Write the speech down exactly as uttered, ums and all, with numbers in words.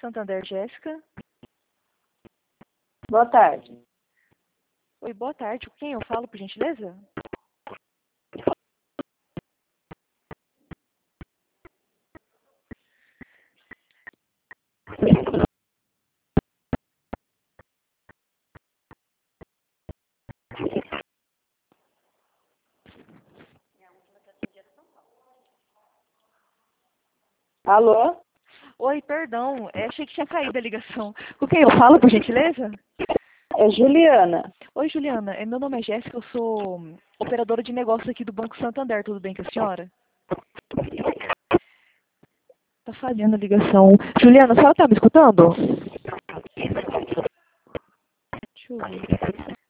Santander, Jéssica. Boa tarde. Oi, boa tarde. Com quem eu falo, por gentileza? Alô? Oi, perdão. é, Achei que tinha caído a ligação. Com quem eu falo, por gentileza? É Juliana. Oi, Juliana. é, Meu nome é Jéssica. Eu sou hum, operadora de negócios aqui do Banco Santander. Tudo bem com a senhora? Tá falhando a ligação. Juliana, a senhora tá me escutando? Deixa eu ver.